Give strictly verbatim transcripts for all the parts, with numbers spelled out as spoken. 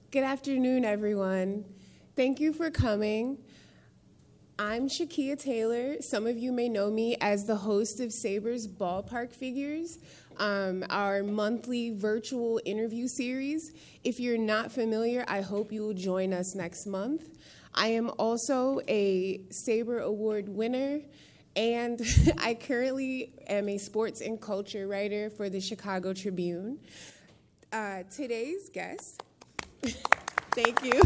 Good afternoon, everyone. Thank you for coming. I'm Shakia Taylor. Some of you may know me as the host of Sabres Ballpark Figures, um, our monthly virtual interview series. If you're not familiar, I hope you will join us next month. I am also a Sabre Award winner, and I currently am a sports and culture writer for the Chicago Tribune. Uh, today's guest, thank you.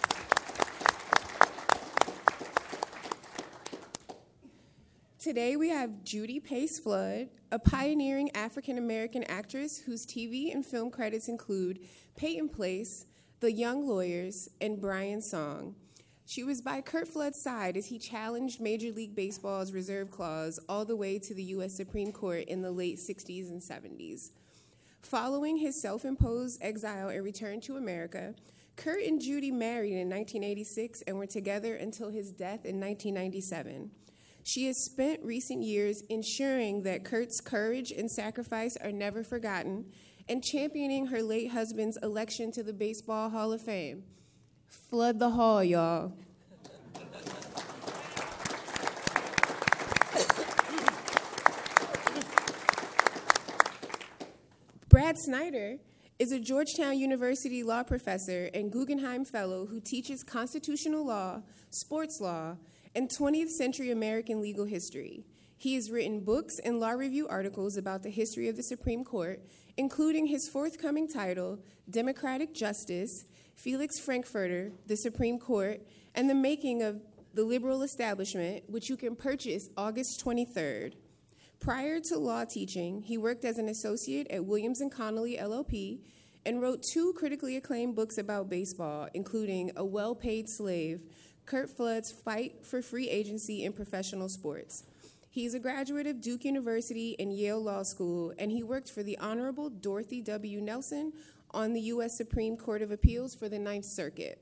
Today we have Judy Pace Flood, a pioneering African-American actress whose T V and film credits include Peyton Place, The Young Lawyers, and Brian Song. She was by Curt Flood's side as he challenged Major League Baseball's reserve clause all the way to the U S Supreme Court in the late sixties and seventies. Following his self-imposed exile and return to America, Curt and Judy married in nineteen eighty-six and were together until his death in nineteen ninety-seven. She has spent recent years ensuring that Curt's courage and sacrifice are never forgotten and championing her late husband's election to the Baseball Hall of Fame. Flood the hall, y'all. Brad Snyder is a Georgetown University law professor and Guggenheim Fellow who teaches constitutional law, sports law, and twentieth century American legal history. He has written books and law review articles about the history of the Supreme Court, including his forthcoming title, Democratic Justice, Felix Frankfurter, the Supreme Court, and the Making of the Liberal Establishment, which you can purchase August twenty-third. Prior to law teaching, he worked as an associate at Williams and Connolly, L L P, and wrote two critically acclaimed books about baseball, including A Well-Paid Slave, Curt Flood's Fight for Free Agency in Professional Sports. He's a graduate of Duke University and Yale Law School, and he worked for the Honorable Dorothy W. Nelson on the U S Supreme Court of Appeals for the Ninth Circuit.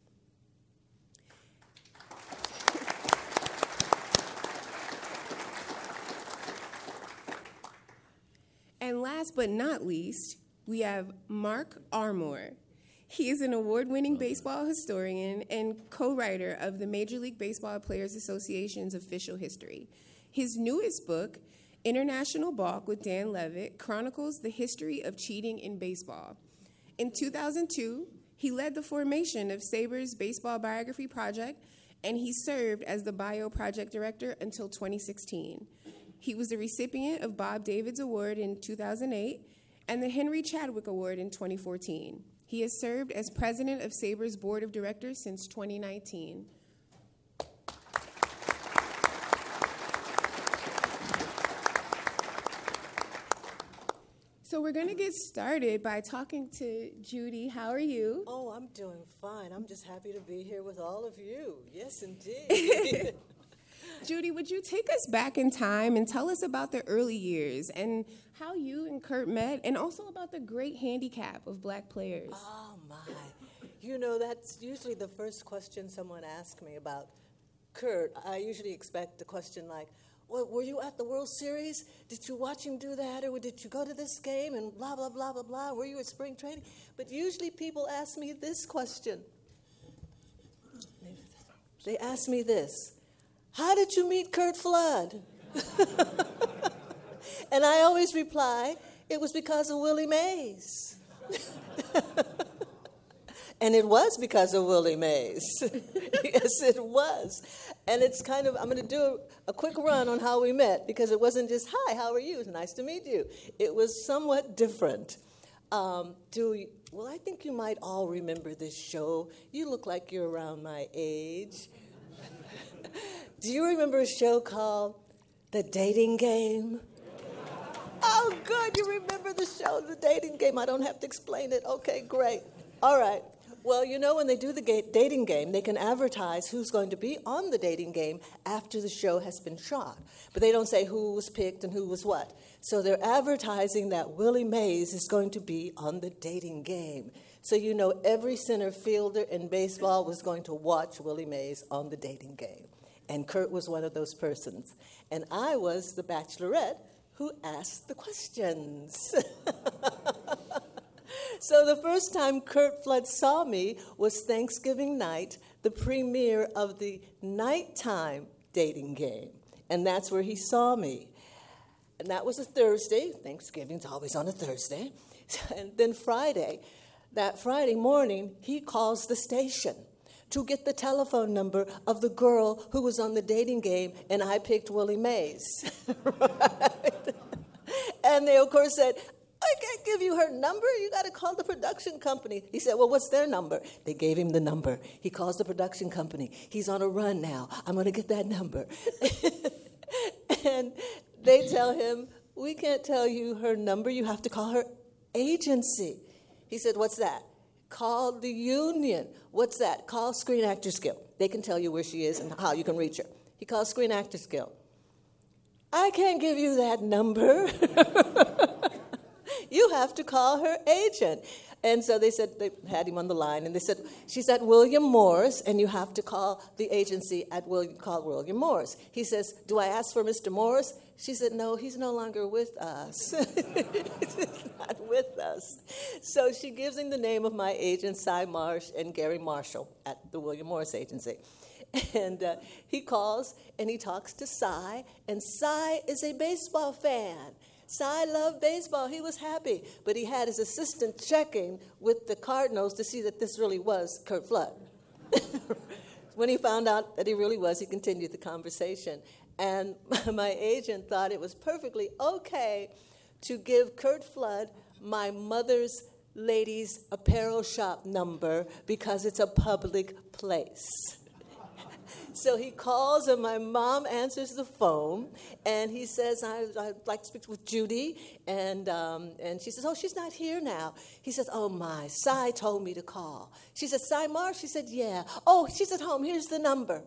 And last but not least, we have Mark Armour. He is an award-winning baseball historian and co-writer of the Major League Baseball Players Association's official history. His newest book, International Balk with Dan Levitt, chronicles the history of cheating in baseball. In two thousand two, he led the formation of Sabre's Baseball Biography Project, and he served as the Bio Project Director until twenty sixteen. He was the recipient of Bob Davids Award in two thousand eight and the Henry Chadwick Award in twenty fourteen. He has served as president of Sabre's Board of Directors since twenty nineteen. So we're going to get started by talking to Judy. How are you? Oh, I'm doing fine. I'm just happy to be here with all of you. Yes, indeed. Judy, would you take us back in time and tell us about the early years and how you and Curt met, and also about the great handicap of black players? Oh, my. You know, that's usually the first question someone asks me about Curt. I usually expect a question like, well, were you at the World Series? Did you watch him do that? Or did you go to this game? And blah, blah, blah, blah, blah. Were you at spring training? But usually people ask me this question. They ask me this. How did you meet Curt Flood? And I always reply, it was because of Willie Mays. And it was because of Willie Mays. Yes, it was. And it's kind of, I'm going to do a, a quick run on how we met, because it wasn't just, hi, how are you? It's nice to meet you. It was somewhat different. Um, do you, well, I think you might all remember this show. You look like you're around my age. Do you remember a show called The Dating Game? Oh, good. You remember the show, The Dating Game. I don't have to explain it. Okay, great. All right. Well, you know, when they do the ga- dating game, they can advertise who's going to be on the dating game after the show has been shot. But they don't say who was picked and who was what. So they're advertising that Willie Mays is going to be on the dating game. So you know every center fielder in baseball was going to watch Willie Mays on the dating game. And Curt was one of those persons. And I was the bachelorette who asked the questions. So the first time Curt Flood saw me was Thanksgiving night, the premiere of the nighttime dating game. And that's where he saw me. And that was a Thursday. Thanksgiving's always on a Thursday. And then Friday, that Friday morning, he calls the station to get the telephone number of the girl who was on the dating game, and I picked Willie Mays. Right? And they, of course, said, I can't give you her number. You got to call the production company. He said, well, what's their number? They gave him the number. He calls the production company. He's on a run now. I'm going to get that number. And they tell him, we can't tell you her number. You have to call her agency. He said, what's that? Call the union. What's that? Call Screen Actors Guild. They can tell you where she is and how you can reach her. He calls Screen Actors Guild. I can't give you that number. You have to call her agent. And so they said, they had him on the line, and they said, she's at William Morris, and you have to call the agency at William, call William Morris. He says, do I ask for Mister Morris? She said, no, he's no longer with us. He's not with us. So she gives him the name of my agent, Cy Marsh, and Gary Marshall at the William Morris Agency. And uh, he calls, and he talks to Cy, and Cy is a baseball fan. Cy loved baseball. He was happy. But he had his assistant checking with the Cardinals to see that this really was Curt Flood. When he found out that he really was, he continued the conversation. And my agent thought it was perfectly okay to give Curt Flood my mother's ladies' apparel shop number because it's a public place. So he calls, and my mom answers the phone, and he says, I, I'd like to speak with Judy. And um, and she says, oh, she's not here now. He says, oh, my, Cy told me to call. She said, Cy Marsh? She said, yeah. Oh, she's at home. Here's the number.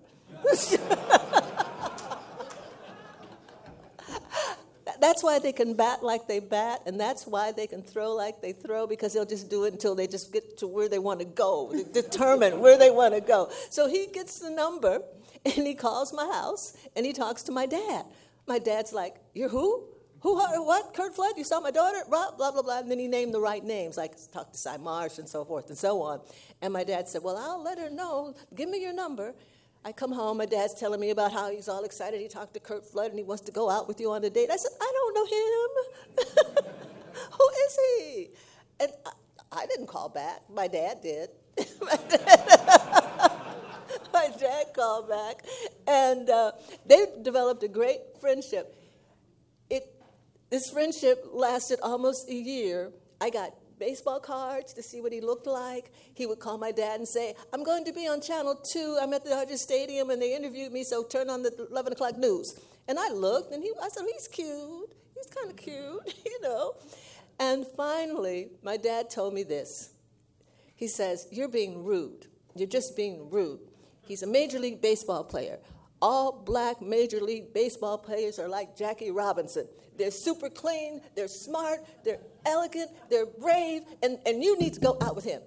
That's why they can bat like they bat, and that's why they can throw like they throw, because they'll just do it until they just get to where they want to go, determine where they want to go. So he gets the number, and he calls my house, and he talks to my dad. My dad's like, you're who? Who, what? Curt Flood? You saw my daughter? Blah, blah, blah, blah. And then he named the right names, like talk to Cy Marsh and so forth and so on. And my dad said, well, I'll let her know. Give me your number. I come home, my dad's telling me about how he's all excited. He talked to Curt Flood, and he wants to go out with you on a date. I said, I don't know him. Who is he? And I, I didn't call back. My dad did. my, dad, my dad called back. And uh, they developed a great friendship. It, this friendship lasted almost a year. I got baseball cards to see what he looked like. He would call my dad and say, I'm going to be on Channel two. I'm at the Dodger Stadium, and they interviewed me, so turn on the eleven o'clock news. And I looked, and he, I said, he's cute. He's kind of cute, you know. And finally, my dad told me this. He says, you're being rude. You're just being rude. He's a Major League Baseball player. All black Major League Baseball players are like Jackie Robinson. They're super clean, they're smart, they're elegant, they're brave, and, and you need to go out with him.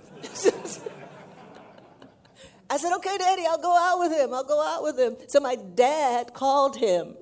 I said, okay, Daddy, I'll go out with him. I'll go out with him. So my dad called him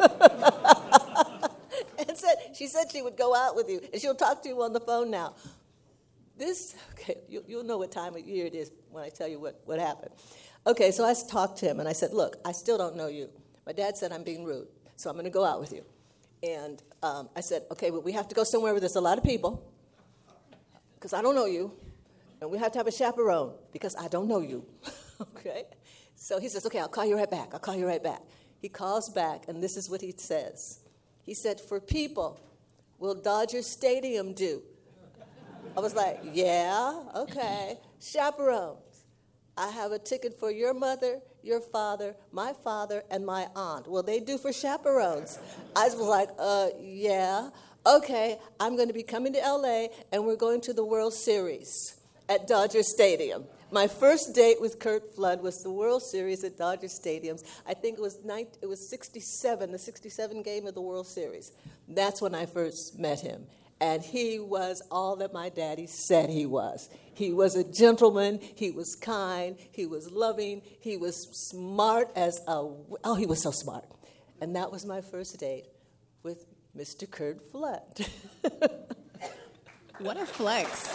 and said, she said she would go out with you, and she'll talk to you on the phone now. This, okay, you, you'll know what time of year it is when I tell you what, what happened. Okay, so I talked to him, and I said, look, I still don't know you. My dad said I'm being rude, so I'm going to go out with you. And um, I said, okay, but we have to go somewhere where there's a lot of people, because I don't know you. And we have to have a chaperone, because I don't know you. Okay? So he says, okay, I'll call you right back. I'll call you right back. He calls back, and this is what he says. He said, for people, will Dodger Stadium do? I was like, yeah, okay. Chaperones. I have a ticket for your mother, your father, my father, and my aunt. Will they do for chaperones? I was like, uh, yeah. Okay, I'm going to be coming to L A, and we're going to the World Series at Dodger Stadium. My first date with Curt Flood was the World Series at Dodger Stadiums. I think it was nineteen, it was sixty-seven, the sixty-seven game of the World Series. That's when I first met him. And he was all that my daddy said he was. He was a gentleman. He was kind. He was loving. He was smart as a... Oh, he was so smart. And that was my first date with Mister Curt Flood. What a flex.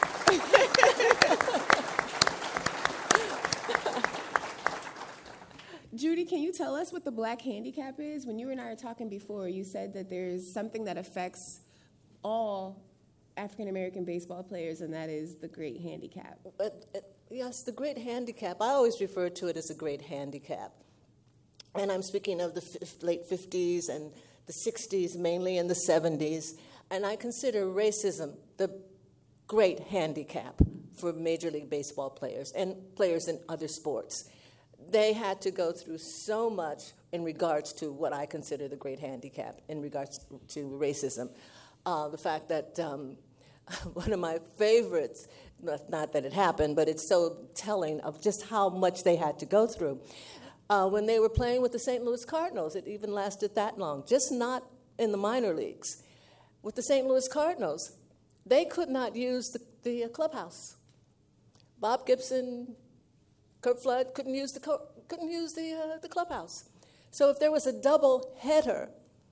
Judy, can you tell us what the black handicap is? When you and I were talking before, you said that there's something that affects all African-American baseball players, and that is the great handicap. Uh, uh, yes, the great handicap. I always refer to it as a great handicap. And I'm speaking of the f- late fifties and the sixties, mainly in the seventies. And I consider racism the great handicap for Major League Baseball players and players in other sports. They had to go through so much in regards to what I consider the great handicap in regards to racism. Uh, the fact that um, one of my favorites, not, not that it happened, but it's so telling of just how much they had to go through. Uh, when they were playing with the Saint Louis Cardinals, it even lasted that long, just not in the minor leagues. With the Saint Louis Cardinals, they could not use the, the uh, clubhouse. Bob Gibson, Curt Flood couldn't use the co- couldn't use the uh, the clubhouse. So if there was a double header,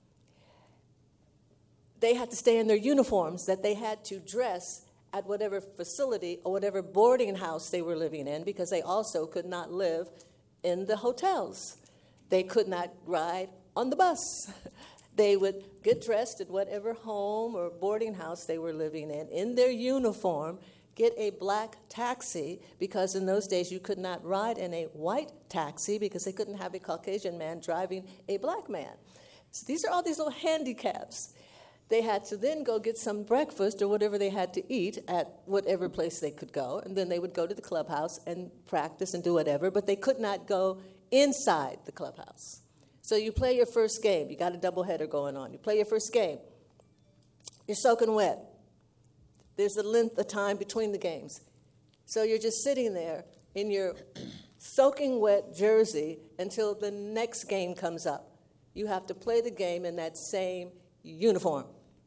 they had to stay in their uniforms that they had to dress at whatever facility or whatever boarding house they were living in, because they also could not live in the hotels. They could not ride on the bus. They would get dressed at whatever home or boarding house they were living in, in their uniform, get a black taxi, because in those days you could not ride in a white taxi because they couldn't have a Caucasian man driving a black man. So these are all these little handicaps. They had to then go get some breakfast or whatever they had to eat at whatever place they could go, and then they would go to the clubhouse and practice and do whatever, but they could not go inside the clubhouse. So you play your first game. You got a doubleheader going on. You play your first game. You're soaking wet. There's a length of time between the games. So you're just sitting there in your soaking wet jersey until the next game comes up. You have to play the game in that same uniform.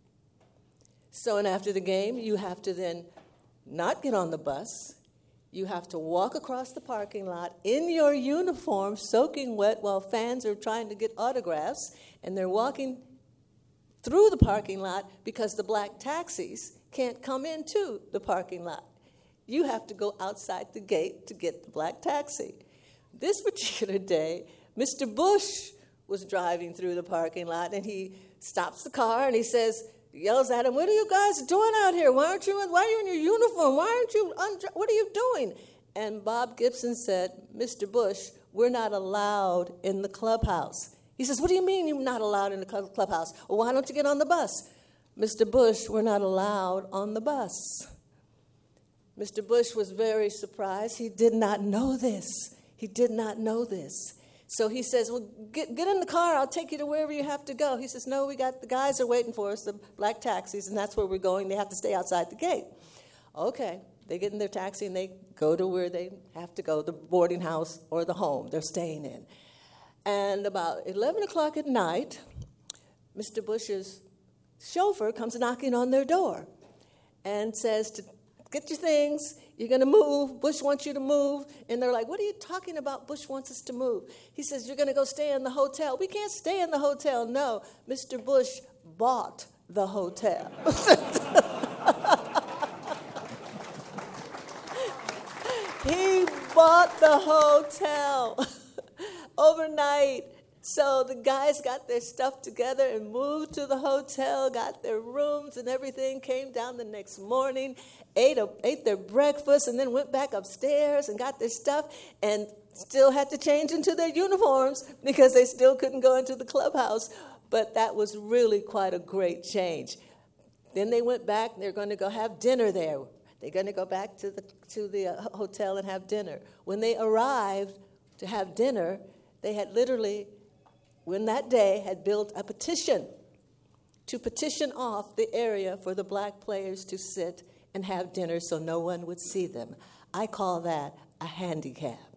So, and after the game, you have to then not get on the bus. You have to walk across the parking lot in your uniform, soaking wet, while fans are trying to get autographs, and they're walking through the parking lot because the black taxis can't come into the parking lot. You have to go outside the gate to get the black taxi. This particular day, Mister Bush was driving through the parking lot, and he stops the car, and he says, yells at him, "What are you guys doing out here? Why aren't you in, why are you in your uniform? Why aren't you, undre- what are you doing?" And Bob Gibson said, "Mister Bush, we're not allowed in the clubhouse." He says, "What do you mean you're not allowed in the clubhouse? Well, why don't you get on the bus?" "Mister Bush, we're not allowed on the bus." Mister Bush was very surprised. He did not know this. He did not know this. So he says, "Well, get, get in the car. I'll take you to wherever you have to go." He says, "No, we got the guys are waiting for us, the black taxis, and that's where we're going. They have to stay outside the gate." Okay. They get in their taxi, and they go to where they have to go, the boarding house or the home they're staying in. And about eleven o'clock at night, Mister Bush's chauffeur comes knocking on their door and says, to "Get your things. You're going to move. Bush wants you to move." And they're like, "What are you talking about? Bush wants us to move." He says, "You're going to go stay in the hotel." "We can't stay in the hotel." "No, Mister Bush bought the hotel." He bought the hotel overnight. So the guys got their stuff together and moved to the hotel, got their rooms and everything, came down the next morning, ate, a, ate their breakfast, and then went back upstairs and got their stuff, and still had to change into their uniforms because they still couldn't go into the clubhouse. But that was really quite a great change. Then they went back, and they're going to go have dinner there. They're going to go back to the, to the uh, hotel and have dinner. When they arrived to have dinner, they had literally, when that day, had built a petition to petition off the area for the black players to sit and have dinner so no one would see them. I call that a handicap.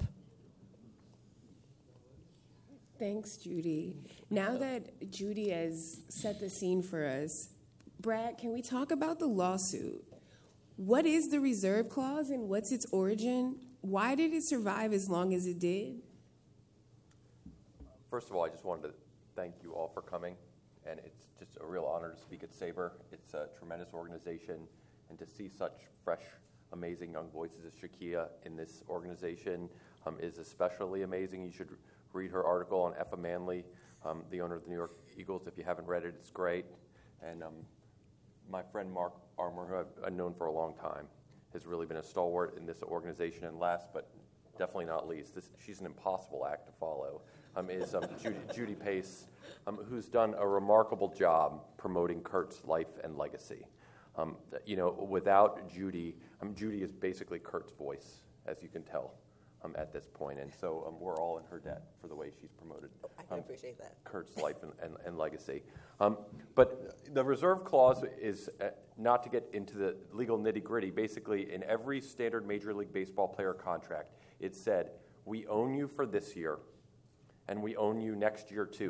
Thanks, Judy. Now that Judy has set the scene for us, Brad, can we talk about the lawsuit? What is the reserve clause and what's its origin? Why did it survive as long as it did? First of all, I just wanted to thank you all for coming, and it's just a real honor to speak at SABR. It's a tremendous organization. and to see such fresh, amazing young voices as Shakia in this organization um, is especially amazing. You should read her article on Effa Manley, um, the owner of the New York Eagles. If you haven't read it, it's great. And um, my friend Mark Armour, who I've, I've known for a long time, has really been a stalwart in this organization. And last but definitely not least, this, she's an impossible act to follow, um, is um, Judy, Judy Pace, um, who's done a remarkable job promoting Kurt's life and legacy. Um, you know, without Judy, um, Judy is basically Kurt's voice, as you can tell um, at this point. And so um, we're all in her debt for the way she's promoted I can um, appreciate that. Kurt's life and, and, and legacy. Um, but the reserve clause is, uh, not to get into the legal nitty-gritty, basically in every standard Major League Baseball player contract, it said, we own you for this year, and we own you next year too,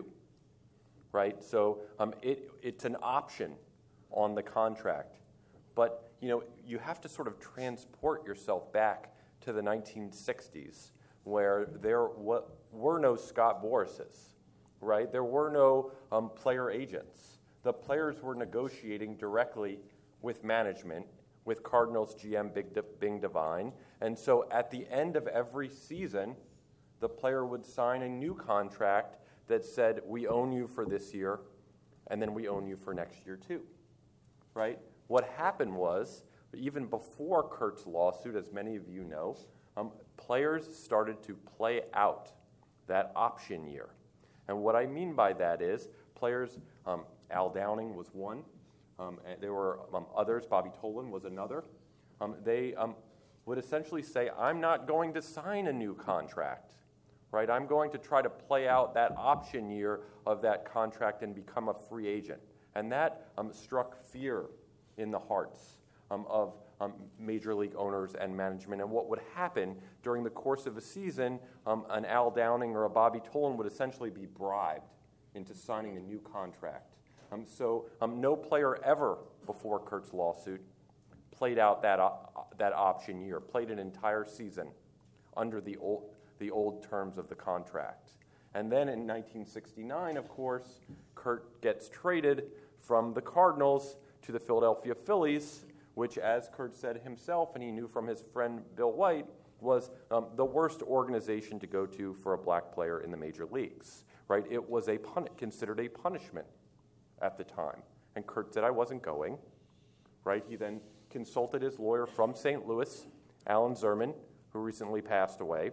right? So um, it, it's an option on the contract. But, you know, you have to sort of transport yourself back to the nineteen sixties, where there w- were no Scott Borises, right? There were no um, player agents. The players were negotiating directly with management, with Cardinals G M Big De- Bing Devine. And so at the end of every season, the player would sign a new contract that said, we own you for this year, and then we own you for next year too, right? What happened was, even before Kurt's lawsuit, as many of you know, um, players started to play out that option year. And what I mean by that is players, um, Al Downing was one, um, and there were um, others, Bobby Tolan was another. Um, they um, would essentially say, I'm not going to sign a new contract, right? I'm going to try to play out that option year of that contract and become a free agent. And that um, struck fear in the hearts um, of um, major league owners and management. And what would happen during the course of a season, um, an Al Downing or a Bobby Tolan would essentially be bribed into signing a new contract. Um, so um, no player ever before Kurt's lawsuit played out that, op- that option year, played an entire season under the old, the old terms of the contract. And then in nineteen sixty-nine, of course, Kurt gets traded from the Cardinals to the Philadelphia Phillies, which, as Kurt said himself, and he knew from his friend Bill White, was um, the worst organization to go to for a black player in the major leagues, right? It was a pun- considered a punishment at the time. And Kurt said, I wasn't going, right? He then consulted his lawyer from Saint Louis, Alan Zerman, who recently passed away.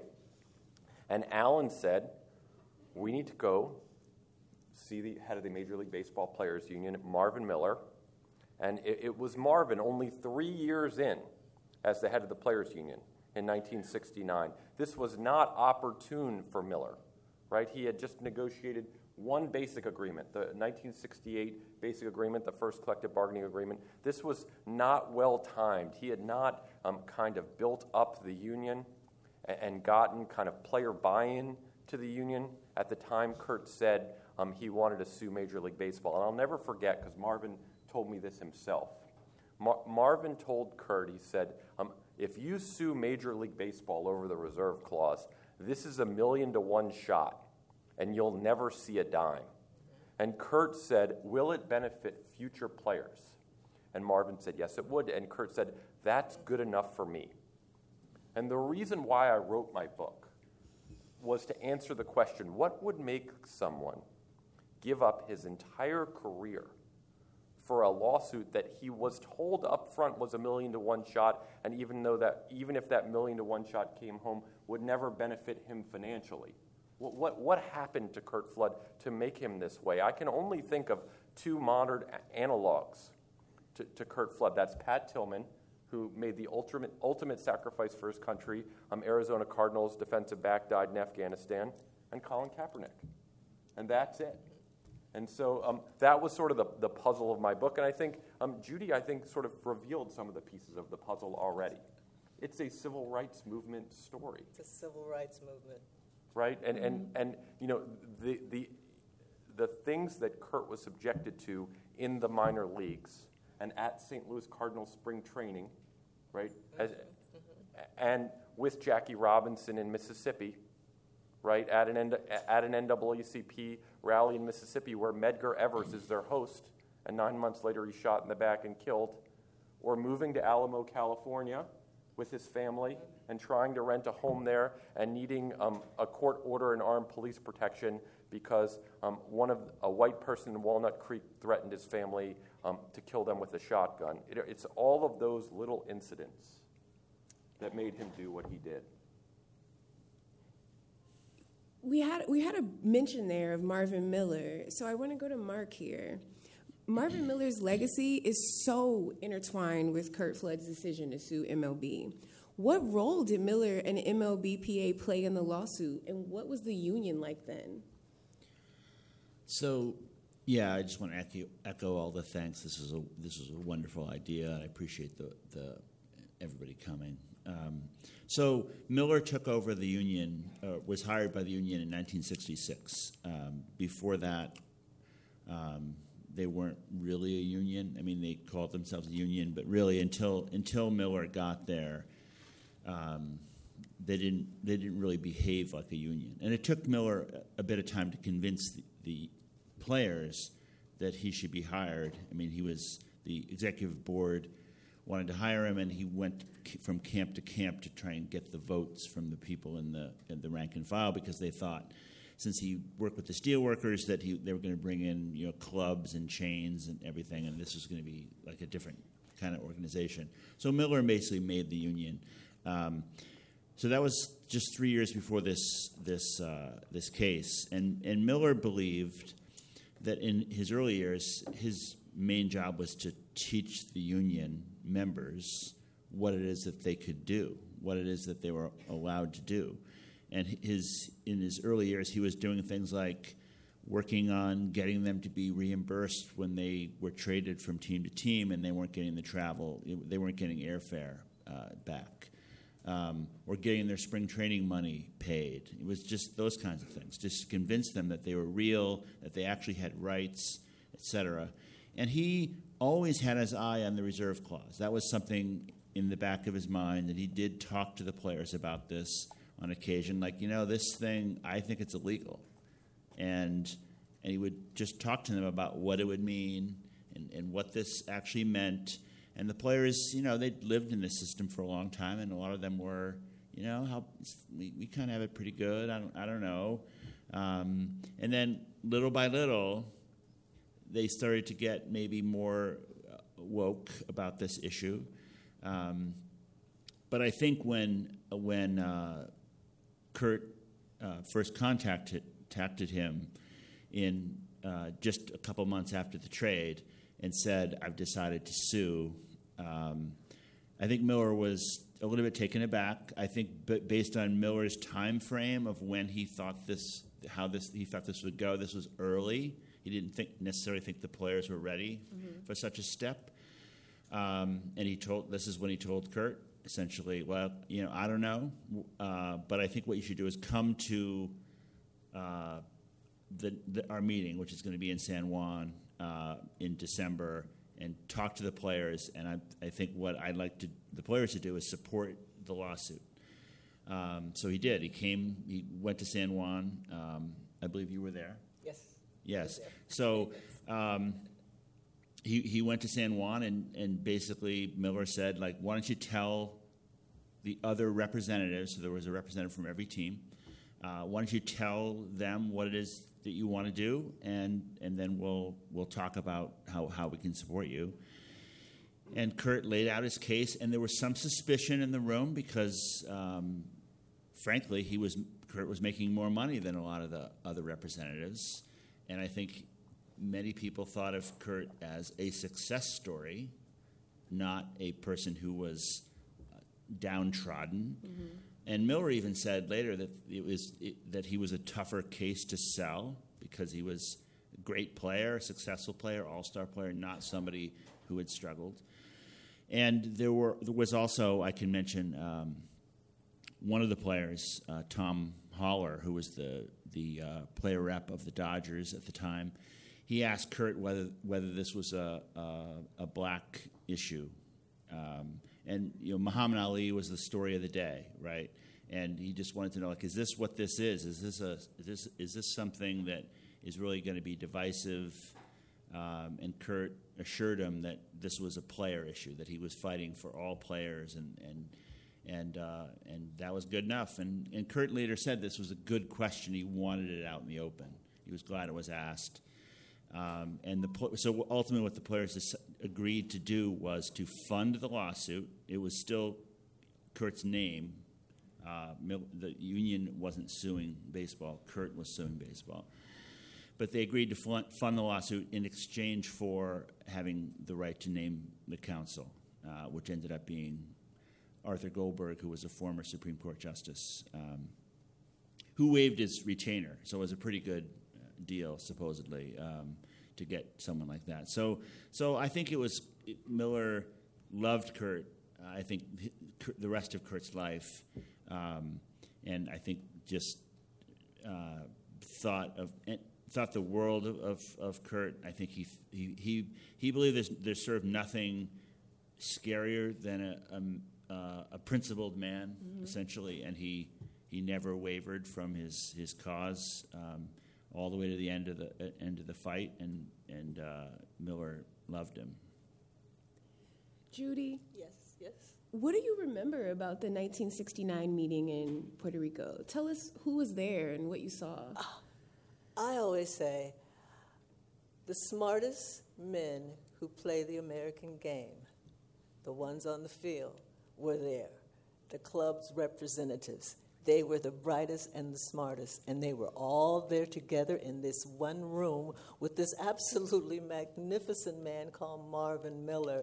And Alan said, we need to go see the head of the Major League Baseball Players Union, Marvin Miller. And it, it was Marvin, only three years in as the head of the Players Union in nineteen sixty-nine. This was not opportune for Miller, right? He had just negotiated one basic agreement, the nineteen sixty-eight basic agreement, the first collective bargaining agreement. This was not well timed. He had not um, kind of built up the union and, and gotten kind of player buy-in to the union. At the time, Kurt said um, he wanted to sue Major League Baseball. And I'll never forget, because Marvin told me this himself. Mar- Marvin told Kurt, he said, um, if you sue Major League Baseball over the reserve clause, this is a million to one shot, and you'll never see a dime. And Kurt said, will it benefit future players? And Marvin said, yes, it would. And Kurt said, that's good enough for me. And the reason why I wrote my book was to answer the question, what would make someone give up his entire career for a lawsuit that he was told up front was a million to one shot, and even though that, even if that million to one shot came home, would never benefit him financially? What, what, what happened to Curt Flood to make him this way? I can only think of two modern a- analogs to, to Curt Flood. That's Pat Tillman, who made the ultimate, ultimate sacrifice for his country. Um, Arizona Cardinals defensive back, died in Afghanistan, and Colin Kaepernick. And that's it. And so um, that was sort of the, the puzzle of my book. And I think um, Judy, I think, sort of revealed some of the pieces of the puzzle already. It's a civil rights movement story. It's a civil rights movement. Right? And, mm-hmm. and, and you know, the, the, the things that Kurt was subjected to in the minor leagues and at Saint Louis Cardinals spring training, right, As, mm-hmm. and with Jackie Robinson in Mississippi, right, at an, at an N double A C P rally in Mississippi where Medgar Evers is their host, and nine months later he's shot in the back and killed. or moving to Alamo, California with his family and trying to rent a home there and needing um, a court order and armed police protection because um, one of a white person in Walnut Creek threatened his family um, to kill them with a shotgun. It, it's all of those little incidents that made him do what he did. We had we had a mention there of Marvin Miller, so I want to go to Mark here. Marvin Miller's legacy is so intertwined with Curt Flood's decision to sue M L B. What role did Miller and M L B P A play in the lawsuit, and what was the union like then? So, yeah, I just want to echo, echo all the thanks. This is a this is a wonderful idea. I appreciate the the everybody coming. Um, so Miller took over the union, uh, was hired by the union in nineteen sixty-six. Um, before that, um, they weren't really a union. I mean, they called themselves a union, but really until until Miller got there, um, they didn't they didn't really behave like a union. And it took Miller a, a bit of time to convince the, the players that he should be hired. I mean, he was the executive board wanted to hire him, and he went from camp to camp to try and get the votes from the people in the in the rank and file, because they thought, since he worked with the steelworkers, that he they were going to bring in, you know, clubs and chains and everything, and this was going to be like a different kind of organization. So Miller basically made the union. Um, so that was just three years before this this uh, this case, and and Miller believed that in his early years, his main job was to teach the union members what it is that they could do, what it is that they were allowed to do. And his in his early years, he was doing things like working on getting them to be reimbursed when they were traded from team to team and they weren't getting the travel, they weren't getting airfare uh, back, um, or getting their spring training money paid. It was just those kinds of things, just to convince them that they were real, that they actually had rights, et cetera. And he always had his eye on the reserve clause. That was something in the back of his mind, and he did talk to the players about this on occasion, like, you know, this thing, I think it's illegal. And and he would just talk to them about what it would mean and, and what this actually meant. And the players, you know, they'd lived in this system for a long time, and a lot of them were, you know, how we, we kind of have it pretty good. I don't, I don't know. Um, and then little by little, they started to get maybe more woke about this issue. Um, but I think when when uh, Curt uh, first contacted, contacted him in uh, just a couple months after the trade and said, I've decided to sue, um, I think Miller was a little bit taken aback. I think b- based on Miller's time frame of when he thought this, how this he thought this would go, this was early. He didn't think necessarily think the players were ready mm-hmm. for such a step. Um, and he told this is when he told Curt, essentially, well, you know, I don't know, uh, but I think what you should do is come to uh, the, the, our meeting, which is going to be in San Juan uh, in December, and talk to the players. And I, I think what I'd like to the players to do is support the lawsuit. Um, so he did. He came. He went to San Juan. Um, I believe you were there. Yes. Yes. So um, he he went to San Juan, and, and basically Miller said, like, why don't you tell the other representatives, so there was a representative from every team, uh, why don't you tell them what it is that you want to do, and and then we'll we'll talk about how, how we can support you. And Curt laid out his case, and there was some suspicion in the room because, um, frankly, he was Curt was making more money than a lot of the other representatives. And I think many people thought of Curt as a success story, not a person who was downtrodden. Mm-hmm. And Miller even said later that it was it, that he was a tougher case to sell because he was a great player, a successful player, all-star player, not somebody who had struggled. And there were there was also, I can mention, um, one of the players, uh, Tom Haller, who was the the uh, player rep of the Dodgers at the time. He asked Curt whether whether this was a a, a black issue, um, and you know Muhammad Ali was the story of the day, right? And he just wanted to know, like, is this what this is? Is this a is this is this something that is really going to be divisive? Um, and Kurt assured him that this was a player issue, that he was fighting for all players, and and and uh, and that was good enough. And, and Kurt later said this was a good question. He wanted it out in the open. He was glad it was asked. Um, and the pl- so ultimately, what the players des- agreed to do was to fund the lawsuit. It was still Kurt's name. Uh, Mil- the union wasn't suing baseball. Kurt was suing baseball. But they agreed to fund, fund the lawsuit in exchange for having the right to name the counsel, uh, which ended up being Arthur Goldberg, who was a former Supreme Court justice, um, who waived his retainer. So it was a pretty good deal, supposedly, um, to get someone like that. So, so I think it was Miller loved Kurt. I think the rest of Kurt's life, um, and I think just uh, thought of thought the world of, of, of Kurt. I think he he he, he believed there's, there's sort of nothing scarier than a a, uh, a principled man, mm-hmm. essentially, and he he never wavered from his his cause. Um, all the way to the end of the uh, end of the fight, and and uh, Miller loved him. Judy? Yes, yes. What do you remember about the nineteen sixty-nine meeting in Puerto Rico? Tell us who was there and what you saw. I always say the smartest men who play the American game, the ones on the field, were there. The club's representatives. They were the brightest and the smartest, and they were all there together in this one room with this absolutely magnificent man called Marvin Miller.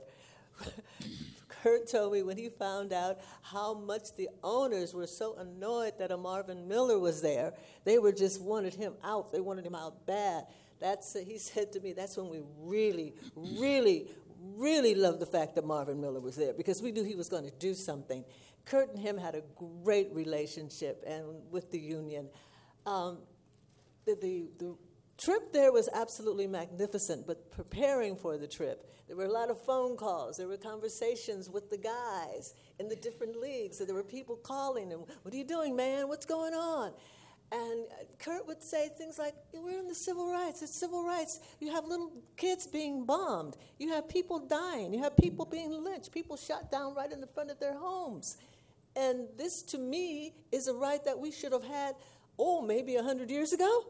Kurt told me when he found out how much the owners were so annoyed that a Marvin Miller was there, they were just wanted him out. They wanted him out bad. That's, he said to me, that's when we really, really, really loved the fact that Marvin Miller was there, because we knew he was going to do something. Kurt and him had a great relationship, and with the union. Um, the, the, the trip there was absolutely magnificent, but preparing for the trip, there were a lot of phone calls. There were conversations with the guys in the different leagues. So there were people calling them, what are you doing, man? What's going on? And Kurt would say things like, we're in the civil rights. It's civil rights. You have little kids being bombed. You have people dying. You have people being lynched, people shot down right in the front of their homes. And this, to me, is a right that we should have had, oh, maybe one hundred years ago?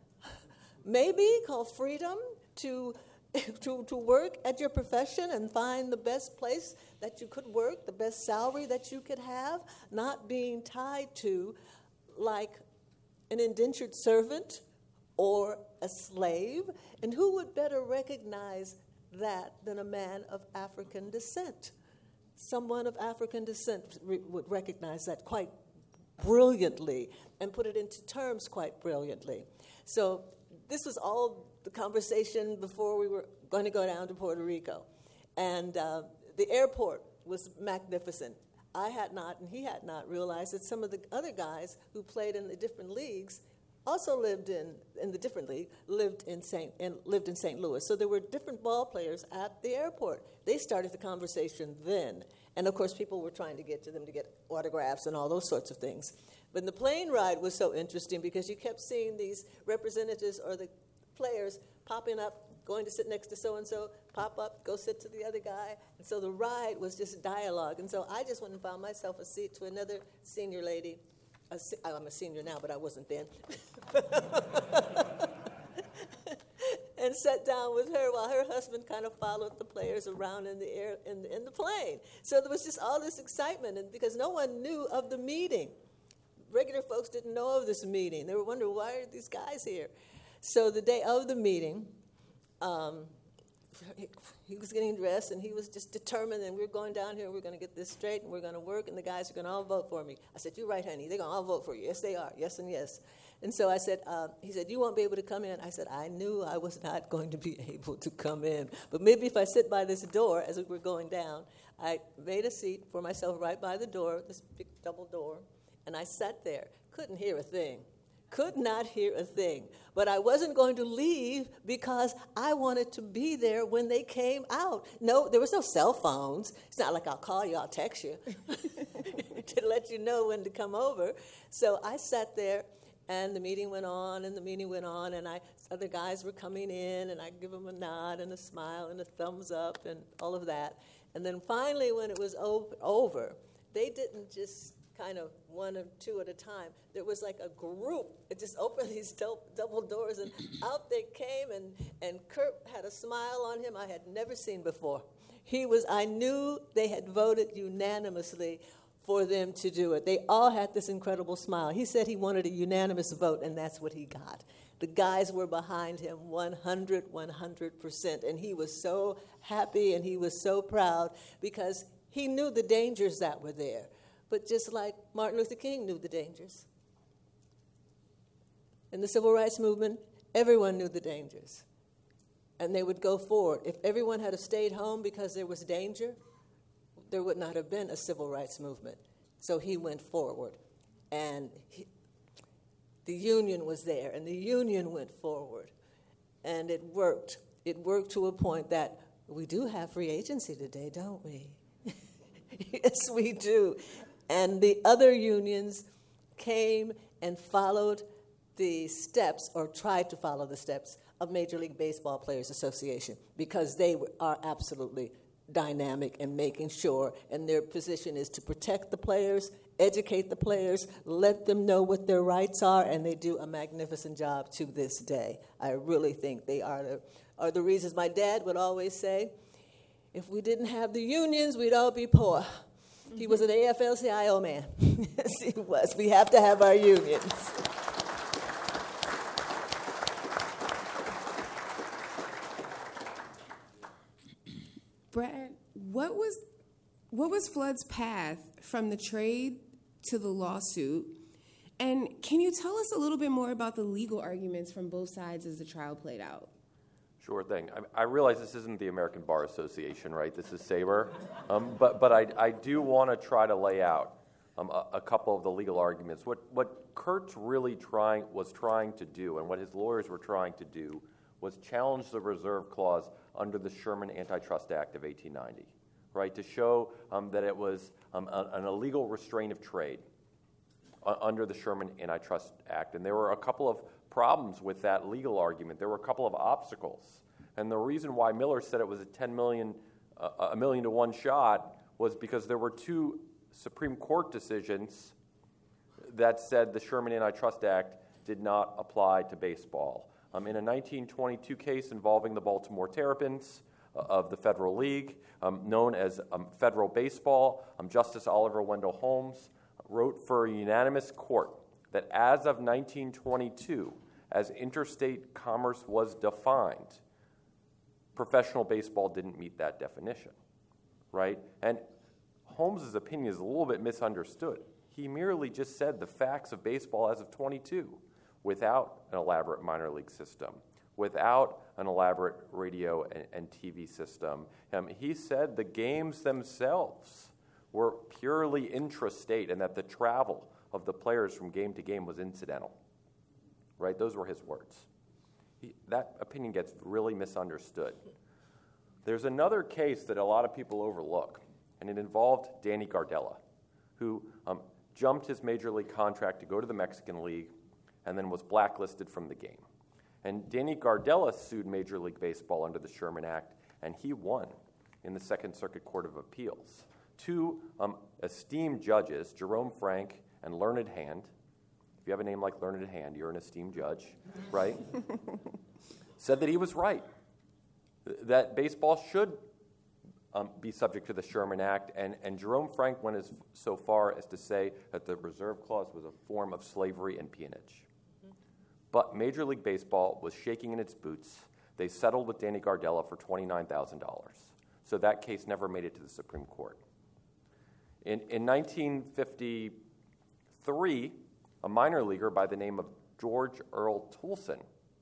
Maybe, called freedom to, to, to work at your profession and find the best place that you could work, the best salary that you could have, not being tied to, like, an indentured servant or a slave. And who would better recognize that than a man of African descent? Someone of African descent re- would recognize that quite brilliantly and put it into terms quite brilliantly. So this was all the conversation before we were going to go down to Puerto Rico. And uh, the airport was magnificent. I had not, and he had not realized that some of the other guys who played in the different leagues also lived in, in the different league, lived in Saint in, lived in Saint Louis. So there were different ball players at the airport. They started the conversation then. And of course, people were trying to get to them to get autographs and all those sorts of things. But the plane ride was so interesting because you kept seeing these representatives or the players popping up, going to sit next to so-and-so, pop up, go sit to the other guy. And so the ride was just dialogue. And so I just went and found myself a seat to another senior lady. A se- I'm a senior now, but I wasn't then. And sat down with her while her husband kind of followed the players around in the air in the, in the plane. So there was just all this excitement, and because no one knew of the meeting. Regular folks didn't know of this meeting. They were wondering, why are these guys here? So the day of the meeting, um, he, he was getting dressed, and he was just determined, and we're going down here, and we're going to get this straight, and we're going to work, and the guys are going to all vote for me. I said, you're right, honey. They're going to all vote for you. Yes, they are. Yes and yes. And so I said, uh, he said, you won't be able to come in. I said, I knew I was not going to be able to come in. But maybe if I sit by this door as we were going down, I made a seat for myself right by the door, this big double door, and I sat there. Couldn't hear a thing. Could not hear a thing. But I wasn't going to leave because I wanted to be there when they came out. No, there was no cell phones. It's not like I'll call you, I'll text you to let you know when to come over. So I sat there, And the meeting went on, and the meeting went on, and I, other guys were coming in, and I give them a nod and a smile and a thumbs up and all of that. And then finally, when it was o- over, they didn't just kind of one or two at a time. There was like a group. It just opened these do- double doors, and out they came, and, and Kurt had a smile on him I had never seen before. He was, I knew they had voted unanimously for them to do it. They all had this incredible smile. He said he wanted a unanimous vote, and that's what he got. The guys were behind him one hundred, one hundred percent, and he was so happy and he was so proud because he knew the dangers that were there. But just like Martin Luther King knew the dangers. In the civil rights movement, everyone knew the dangers, and they would go forward. If everyone had stayed home because there was danger, there would not have been a civil rights movement. So he went forward, and he, the union was there, and the union went forward, and it worked. It worked to a point that we do have free agency today, don't we? Yes, we do. And the other unions came and followed the steps, or tried to follow the steps, of Major League Baseball Players Association, because they are absolutely dynamic and making sure, and their position is to protect the players, educate the players, let them know what their rights are, and they do a magnificent job to this day. I really think they are the, are the reasons. My dad would always say, if we didn't have the unions, we'd all be poor. Mm-hmm. He was an A F L C I O man. Yes, he was. We have to have our unions. Brad, what was what was Flood's path from the trade to the lawsuit? And can you tell us a little bit more about the legal arguments from both sides as the trial played out? Sure thing. I, I realize this isn't the American Bar Association, right? This is SABR. Um, but but I, I do want to try to lay out um, a, a couple of the legal arguments. What what Kurt's really trying was trying to do, and what his lawyers were trying to do, was challenge the reserve clause under the Sherman Antitrust Act of eighteen ninety, right, to show um, that it was um, a, an illegal restraint of trade uh, under the Sherman Antitrust Act. And there were a couple of problems with that legal argument. There were a couple of obstacles. And the reason why Miller said it was a ten million, uh, a million to one shot was because there were two Supreme Court decisions that said the Sherman Antitrust Act did not apply to baseball. Um, in a nineteen twenty-two case involving the Baltimore Terrapins uh, of the Federal League, um, known as um, Federal Baseball, um, Justice Oliver Wendell Holmes wrote for a unanimous court that as of nineteen twenty-two, as interstate commerce was defined, professional baseball didn't meet that definition, right? And Holmes's opinion is a little bit misunderstood. He merely just said the facts of baseball as of twenty-two. Without an elaborate minor league system, without an elaborate radio and, and T V system. Um, he said the games themselves were purely intrastate and that the travel of the players from game to game was incidental. Right? Those were his words. He, that opinion gets really misunderstood. There's another case that a lot of people overlook, and it involved Danny Gardella, who um, jumped his major league contract to go to the Mexican League and then was blacklisted from the game. And Danny Gardella sued Major League Baseball under the Sherman Act, and he won in the Second Circuit Court of Appeals. Two um, esteemed judges, Jerome Frank and Learned Hand, if you have a name like Learned Hand, you're an esteemed judge, right? Said that he was right, that baseball should um, be subject to the Sherman Act, and, and Jerome Frank went as so far as to say that the reserve clause was a form of slavery and peonage. But Major League Baseball was shaking in its boots. They settled with Danny Gardella for twenty-nine thousand dollars. So that case never made it to the Supreme Court. In, in nineteen fifty-three, a minor leaguer by the name of George Earl Toulson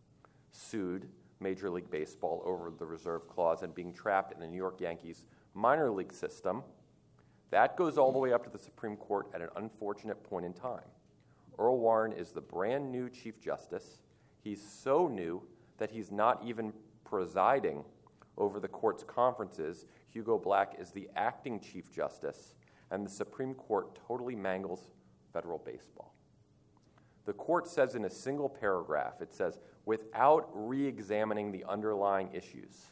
sued Major League Baseball over the reserve clause and being trapped in the New York Yankees minor league system. That goes all the way up to the Supreme Court at an unfortunate point in time. Earl Warren is the brand new Chief Justice. He's so new that he's not even presiding over the court's conferences. Hugo Black is the acting Chief Justice, and the Supreme Court totally mangles federal baseball. The court says in a single paragraph, it says, without re-examining the underlying issues,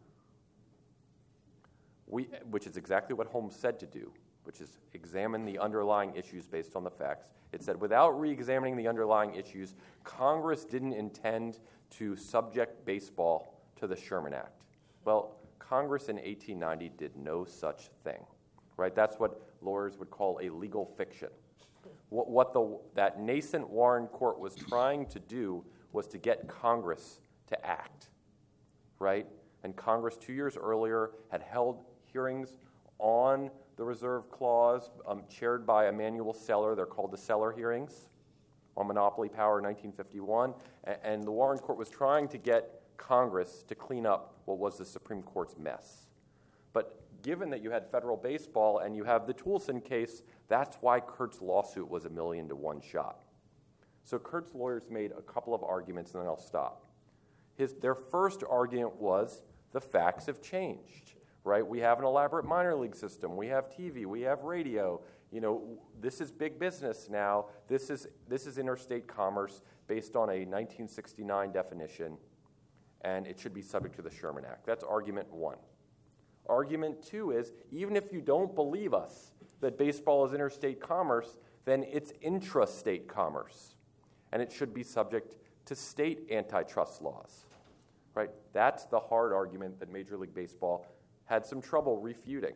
we, which is exactly what Holmes said to do, which is examine the underlying issues based on the facts. It said, without re-examining the underlying issues, Congress didn't intend to subject baseball to the Sherman Act. Well, Congress in eighteen ninety did no such thing, right? That's what lawyers would call a legal fiction. What, what the, that nascent Warren Court was trying to do was to get Congress to act, right? And Congress two years earlier had held hearings on the Reserve Clause, um, chaired by Emanuel Celler. They're called the Celler hearings on monopoly power in nineteen fifty-one. And, and the Warren Court was trying to get Congress to clean up what was the Supreme Court's mess. But given that you had federal baseball and you have the Toolson case, that's why Curt's lawsuit was a million to one shot. So Curt's lawyers made a couple of arguments, and then I'll stop. His, their first argument was the facts have changed, right? We have an elaborate minor league system. We have T V. We have radio. You know, this is big business now. This is, this is interstate commerce based on a nineteen sixty-nine definition, and it should be subject to the Sherman Act. That's argument one. Argument two is, even if you don't believe us that baseball is interstate commerce, then it's intrastate commerce, and it should be subject to state antitrust laws, right? That's the hard argument that Major League Baseball had some trouble refuting.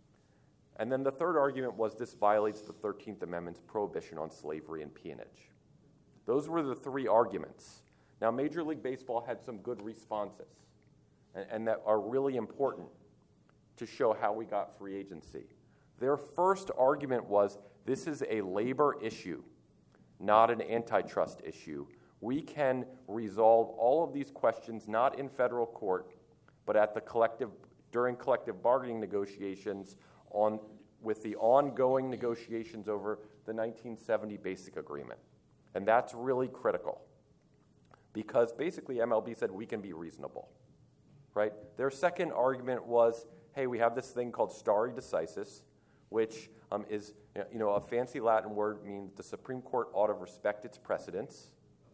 And then the third argument was this violates the thirteenth Amendment's prohibition on slavery and peonage. Those were the three arguments. Now, Major League Baseball had some good responses, and, and that are really important to show how we got free agency. Their first argument was, this is a labor issue, not an antitrust issue. We can resolve all of these questions not in federal court, but at the collective during collective bargaining negotiations on with the ongoing negotiations over the nineteen seventy Basic Agreement. And that's really critical, because basically M L B said we can be reasonable, right? Their second argument was, hey, we have this thing called stare decisis, which um, is, you know, a fancy Latin word, means the Supreme Court ought to respect its precedents.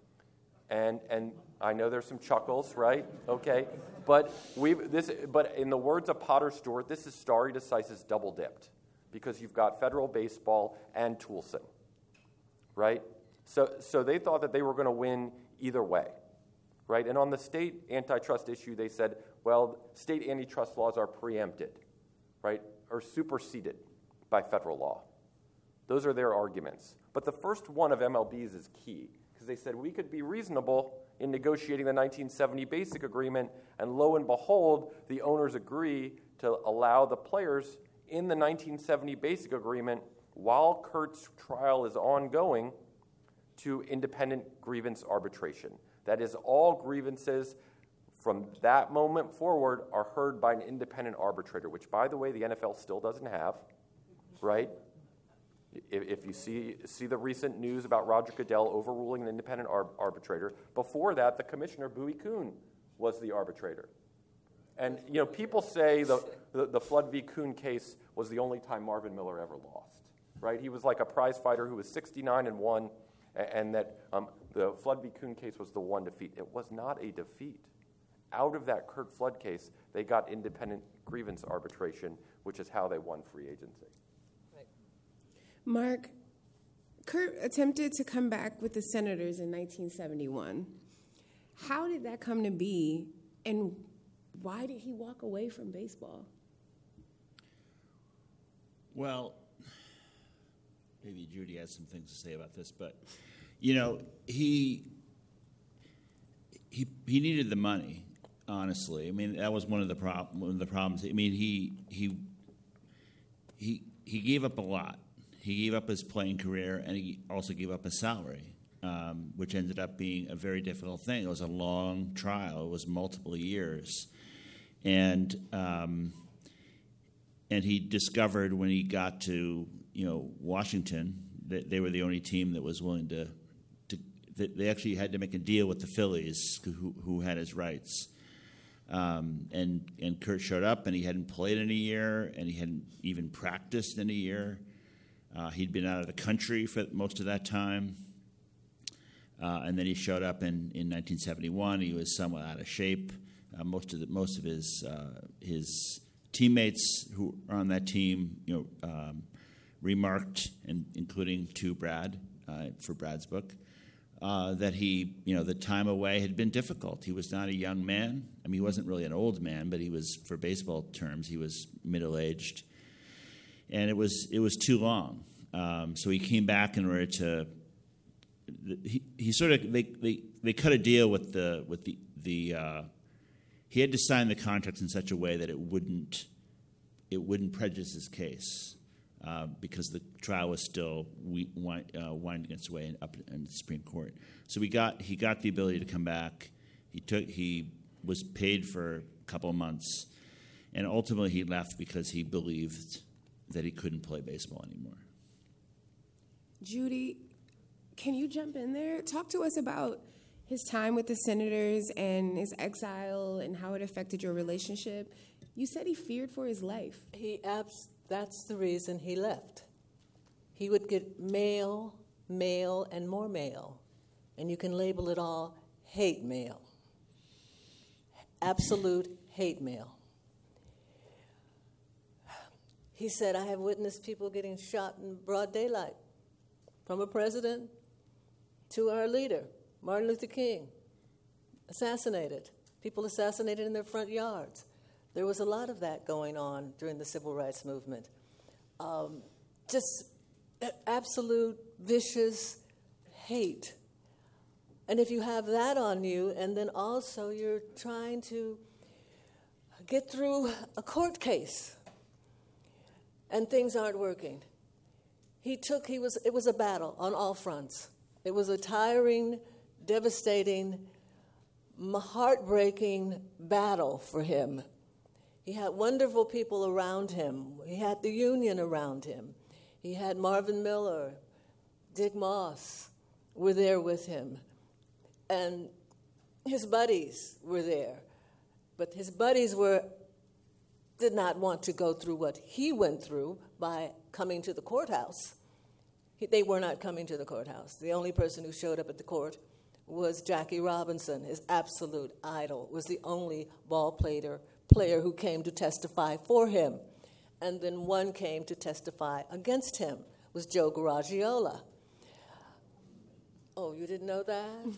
And and I know there's some chuckles, right? Okay, but we this but in the words of Potter Stewart, this is stare decisis double dipped, because you've got federal baseball and Toolson, right? So so they thought that they were going to win either way, right? And on the state antitrust issue, they said, well, state antitrust laws are preempted, right, or superseded by federal law. Those are their arguments. But the first one of M L B's is key, because they said we could be reasonable in negotiating the nineteen seventy Basic Agreement, and lo and behold, the owners agree to allow the players in the nineteen seventy Basic Agreement, while Curt's trial is ongoing, to independent grievance arbitration. That is, all grievances from that moment forward are heard by an independent arbitrator, which, by the way, the N F L still doesn't have, right? If, if you see see the recent news about Roger Goodell overruling an independent ar- arbitrator, before that, the commissioner, Bowie Kuhn, was the arbitrator. And, you know, people say the, the, the Flood v. Kuhn case was the only time Marvin Miller ever lost, right? He was like a prize fighter who was sixty-nine and one, and that um, the Flood v. Kuhn case was the one defeat. It was not a defeat. Out of that Curt Flood case, they got independent grievance arbitration, which is how they won free agency. Right. Mark, Curt attempted to come back with the Senators in nineteen seventy-one. How did that come to be, and why did he walk away from baseball? Well, maybe Judy has some things to say about this, but, you know, he he he needed the money. Honestly, I mean, that was one of the prob- one of the problems. I mean, he he he he gave up a lot. He gave up his playing career, and he also gave up his salary, um, which ended up being a very difficult thing. It was a long trial. It was multiple years, and um, and he discovered when he got to you know Washington that they were the only team that was willing to. to that they actually had to make a deal with the Phillies, who who had his rights. Um, and and Curt showed up, and he hadn't played in a year, and he hadn't even practiced in a year. Uh, he'd been out of the country for most of that time. Uh, and then he showed up in, in nineteen seventy-one. He was somewhat out of shape. Uh, most of the, most of his uh, his teammates who are on that team, you know, um, remarked, and including to Brad uh, for Brad's book, uh, that he, you know, the time away had been difficult. He was not a young man. I mean, he wasn't really an old man, but he was, for baseball terms, he was middle-aged, and it was it was too long. Um, so he came back in order to. He, he sort of they, they they cut a deal with the with the the. Uh, he had to sign the contracts in such a way that it wouldn't it wouldn't prejudice his case. Uh, because the trial was still we, uh, winding its way in, up in the Supreme Court, so we got he got the ability to come back. He took he was paid for a couple of months, and ultimately he left because he believed that he couldn't play baseball anymore. Judy, can you jump in there? Talk to us about his time with the Senators and his exile and how it affected your relationship. You said he feared for his life. He abs- That's the reason he left. He would get mail, mail, and more mail. And you can label it all hate mail. Absolute hate mail. He said, I have witnessed people getting shot in broad daylight, from a president to our leader, Martin Luther King, assassinated. People assassinated in their front yards. There was a lot of that going on during the civil rights movement. Um, just absolute vicious hate. And if you have that on you, and then also you're trying to get through a court case, and things aren't working. He took, he was, it was a battle on all fronts. It was a tiring, devastating, heartbreaking battle for him. He had wonderful people around him. He had the union around him. He had Marvin Miller, Dick Moss were there with him. And his buddies were there. But his buddies were did not want to go through what he went through by coming to the courthouse. He, they were not coming to the courthouse. The only person who showed up at the court was Jackie Robinson, his absolute idol, was the only ball player player who came to testify for him. And then one came to testify against him, was Joe Garagiola. Oh, you didn't know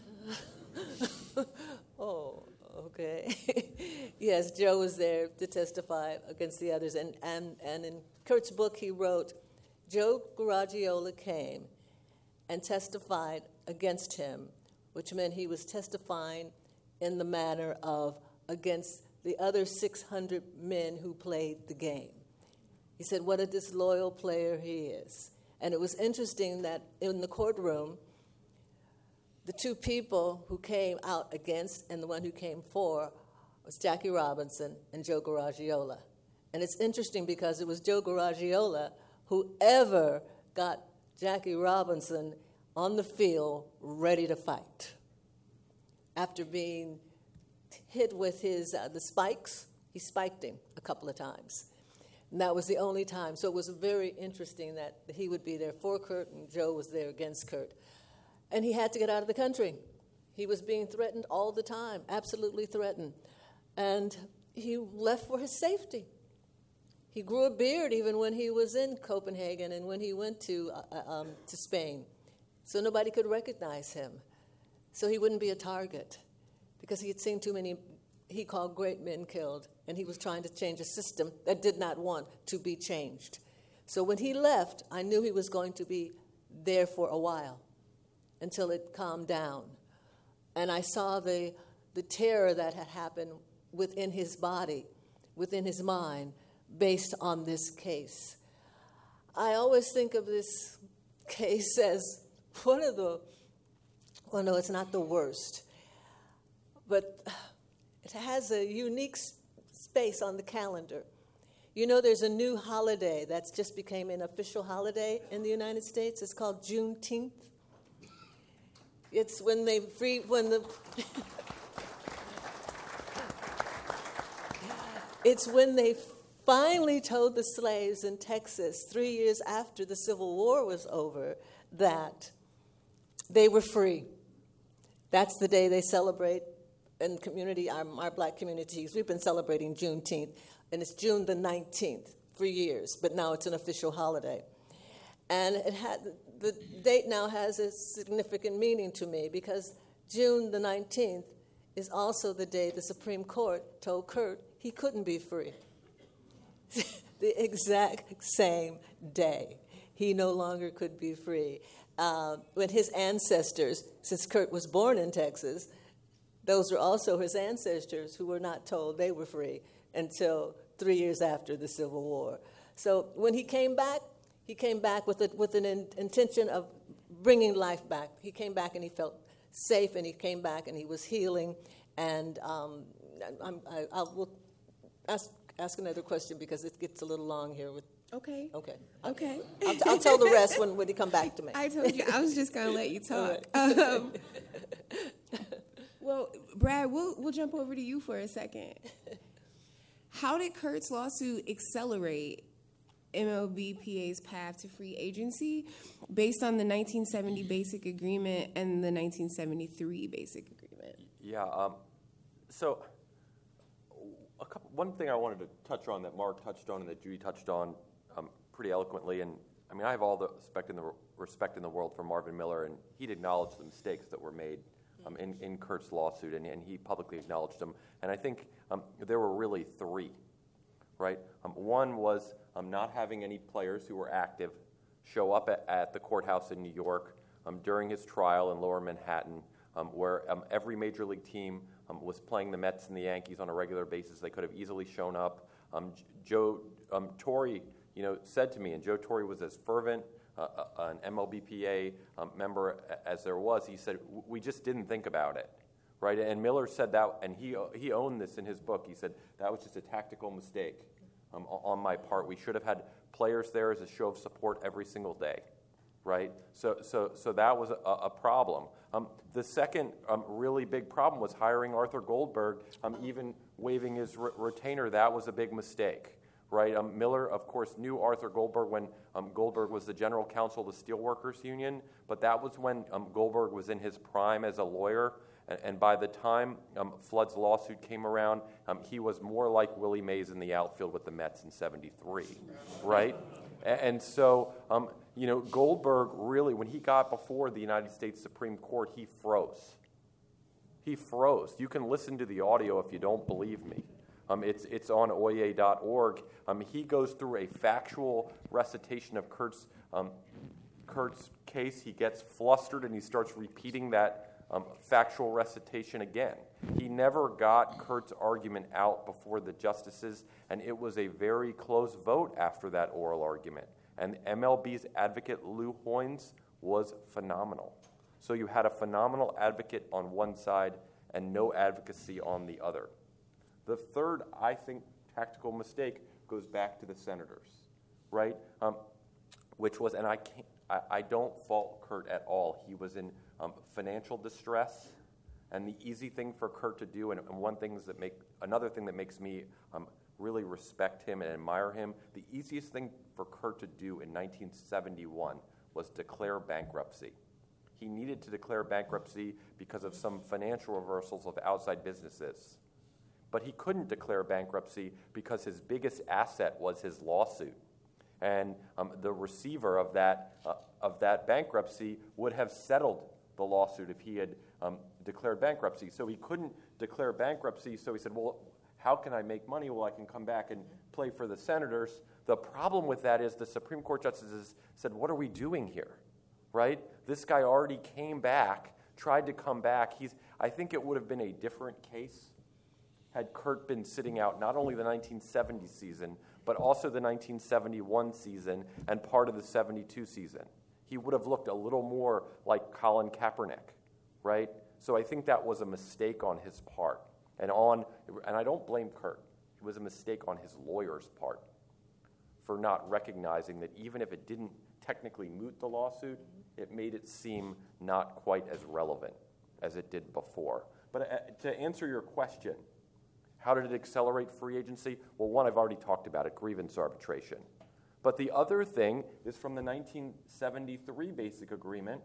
that? Oh, okay. Yes, Joe was there to testify against the others. And, and, and in Kurt's book, he wrote, Joe Garagiola came and testified against him, which meant he was testifying in the manner of against the other six hundred men who played the game. He said, what a disloyal player he is. And it was interesting that in the courtroom, the two people who came out against and the one who came for was Jackie Robinson and Joe Garagiola. And it's interesting because it was Joe Garagiola who ever got Jackie Robinson on the field ready to fight. After being hit with his uh, the spikes, he spiked him a couple of times. And that was the only time. So it was very interesting that he would be there for Kurt and Joe was there against Kurt. And he had to get out of the country. He was being threatened all the time, absolutely threatened. And he left for his safety. He grew a beard even when he was in Copenhagen and when he went to uh, um, to Spain. So nobody could recognize him. So he wouldn't be a target because he had seen too many, he called great men killed, and he was trying to change a system that did not want to be changed. So when he left, I knew he was going to be there for a while until it calmed down. And I saw the the terror that had happened within his body, within his mind, based on this case. I always think of this case as one of the, well, no, it's not the worst, but it has a unique space on the calendar. You know, there's a new holiday that's just became an official holiday in the United States. It's called Juneteenth. It's when they free, when the, it's when they finally told the slaves in Texas, three years after the Civil War was over, that they were free. That's the day they celebrate in community, our, our black communities. We've been celebrating Juneteenth, and it's June the nineteenth for years, but now it's an official holiday. And it had the date now has a significant meaning to me because June the nineteenth is also the day the Supreme Court told Kurt he couldn't be free. The exact same day. He no longer could be free. Uh, when his ancestors, since Kurt was born in Texas, those were also his ancestors who were not told they were free until three years after the Civil War. So when he came back, he came back with, a, with an in, intention of bringing life back. He came back and he felt safe, and he came back and he was healing. And um, I'm, I, I will ask, ask another question because it gets a little long here. With Okay. Okay. Okay. I'll, I'll tell the rest when, when he come back to me. I told you I was just gonna let you talk. Right. Um, well, Brad, we'll we'll jump over to you for a second. How did Kurt's lawsuit accelerate M L B P A's path to free agency based on the nineteen seventy Basic Agreement and the nineteen seventy-three Basic Agreement? Yeah. Um, so, a couple, one thing I wanted to touch on that Mark touched on and that Judy touched on um, pretty eloquently, and I mean, I have all the respect in the respect in the world for Marvin Miller, and he'd acknowledged the mistakes that were made um, in, in Kurt's lawsuit, and, and he publicly acknowledged them. And I think um, there were really three, right? Um, one was um, not having any players who were active show up at, at the courthouse in New York um, during his trial in Lower Manhattan, um, where um, every major league team um, was playing the Mets and the Yankees on a regular basis. They could have easily shown up. Um, Joe um, Torre, you know, said to me, and Joe Torre was as fervent uh, uh, an M L B P A um, member as there was. He said, we just didn't think about it, right? And Miller said that, and he he owned this in his book. He said, that was just a tactical mistake um, on my part. We should have had players there as a show of support every single day, right? So so so that was a, a problem. Um, the second um, really big problem was hiring Arthur Goldberg, um, even waiving his re- retainer. That was a big mistake, right? Um, Miller, of course, knew Arthur Goldberg when um, Goldberg was the general counsel of the Steelworkers Union, but that was when um, Goldberg was in his prime as a lawyer, and, and by the time um, Flood's lawsuit came around, um, he was more like Willie Mays in the outfield with the Mets in seventy-three, right? And, and so, um, you know, Goldberg really, when he got before the United States Supreme Court, he froze. He froze. You can listen to the audio if you don't believe me. Um, it's it's on oye dot org. Um, he goes through a factual recitation of Kurt's um, Kurt's case. He gets flustered and he starts repeating that um, factual recitation again. He never got Kurt's argument out before the justices, and it was a very close vote after that oral argument. And M L B's advocate Lou Hoynes was phenomenal. So you had a phenomenal advocate on one side and no advocacy on the other. The third, I think, tactical mistake goes back to the senators, right? Um, which was, and I can't, I, I don't fault Kurt at all. He was in um, financial distress, and the easy thing for Kurt to do, and, and one thing that make another thing that makes me um, really respect him and admire him, the easiest thing for Kurt to do in nineteen seventy-one was declare bankruptcy. He needed to declare bankruptcy because of some financial reversals of outside businesses. But he couldn't declare bankruptcy because his biggest asset was his lawsuit. And um, the receiver of that, uh, of that bankruptcy would have settled the lawsuit if he had um, declared bankruptcy. So he couldn't declare bankruptcy, so he said, well, how can I make money? Well, I can come back and play for the senators. The problem with that is the Supreme Court justices said, what are we doing here, right? This guy already came back, tried to come back. He's, I think it would have been a different case had Kurt been sitting out not only the nineteen seventy season, but also the nineteen seventy-one season and part of the seventy-two season. He would have looked a little more like Colin Kaepernick, right? So I think that was a mistake on his part. And on, and I don't blame Kurt. It was a mistake on his lawyer's part for not recognizing that even if it didn't technically moot the lawsuit, it made it seem not quite as relevant as it did before. But uh, to answer your question, how did it accelerate free agency? Well, one, I've already talked about it, grievance arbitration. But the other thing is from the nineteen seventy-three Basic Agreement,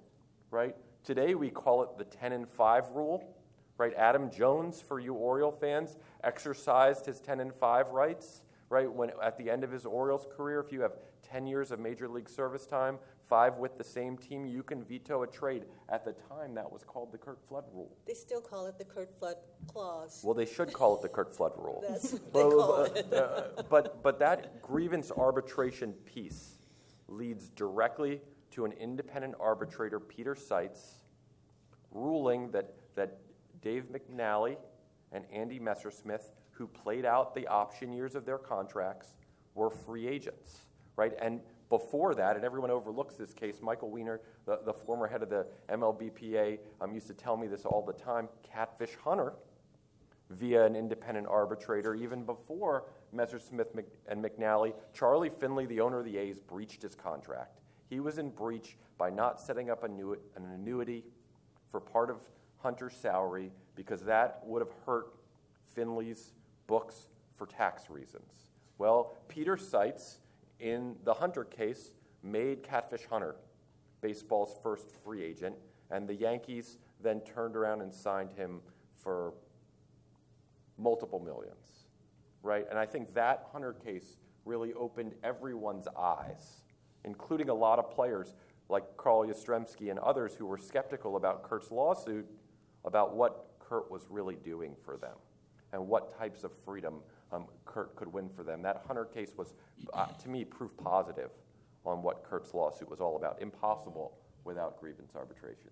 right? Today we call it the ten and five rule, right? Adam Jones, for you Oriole fans, exercised his ten and five rights, right? When at the end of his Orioles career, if you have ten years of major league service time, five with the same team, you can veto a trade. At the time, that was called the Curt Flood rule. They still call it the Curt Flood clause. Well, they should call it the Curt Flood rule. That's what Well, they call uh, it. uh, but, but that grievance arbitration piece leads directly to an independent arbitrator, Peter Seitz, ruling that, that Dave McNally and Andy Messersmith, who played out the option years of their contracts, were free agents, right? And before that, and everyone overlooks this case, Michael Weiner, the, the former head of the M L B P A, um, used to tell me this all the time, Catfish Hunter, via an independent arbitrator, even before Messersmith Mc- and McNally, Charlie Finley, the owner of the A's, breached his contract. He was in breach by not setting up a new, an annuity for part of Hunter's salary because that would have hurt Finley's books for tax reasons. Well, Peter Seitz, in the Hunter case, made Catfish Hunter baseball's first free agent, and the Yankees then turned around and signed him for multiple millions, right? And I think that Hunter case really opened everyone's eyes, including a lot of players like Carl Yastrzemski and others who were skeptical about Curt's lawsuit, about what Curt was really doing for them and what types of freedom um, Curt could win for them. That Hunter case was, uh, to me, proof positive on what Curt's lawsuit was all about. Impossible without grievance arbitration.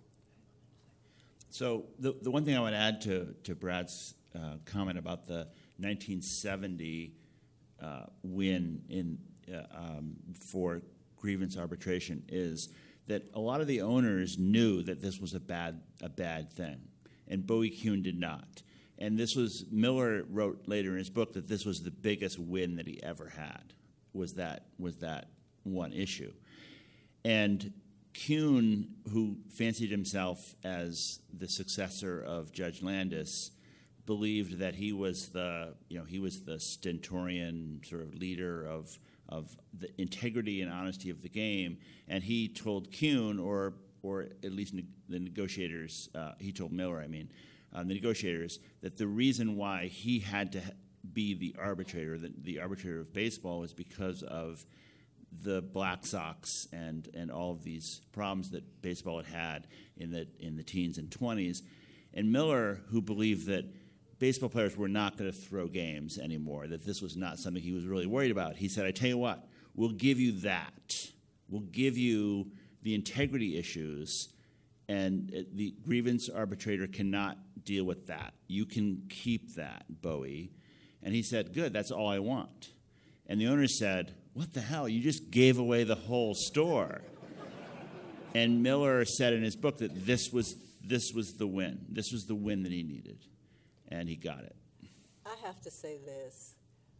So the the one thing I would add to, to Brad's uh, comment about the nineteen seventy uh, win in uh, um, for grievance arbitration is that a lot of the owners knew that this was a bad a bad thing, and Bowie Kuhn did not. And this was, Miller wrote later in his book that this was the biggest win that he ever had, was that was that one issue. And Kuhn, who fancied himself as the successor of Judge Landis, believed that he was the, you know, he was the stentorian sort of leader of of the integrity and honesty of the game, and he told Kuhn, or or at least ne- the negotiators, uh, he told Miller, I mean, uh, the negotiators, that the reason why he had to ha- be the arbitrator, the, the arbitrator of baseball, was because of the Black Sox and and all of these problems that baseball had had in the in the teens and twenties, and Miller, who believed that baseball players were not going to throw games anymore, that this was not something he was really worried about. He said, I tell you what, we'll give you that. We'll give you the integrity issues, and the grievance arbitrator cannot deal with that. You can keep that, Bowie. And he said, good, that's all I want. And the owner said, what the hell? You just gave away the whole store. And Miller said in his book that this was this was the win. This was the win that he needed. And he got it. I have to say this.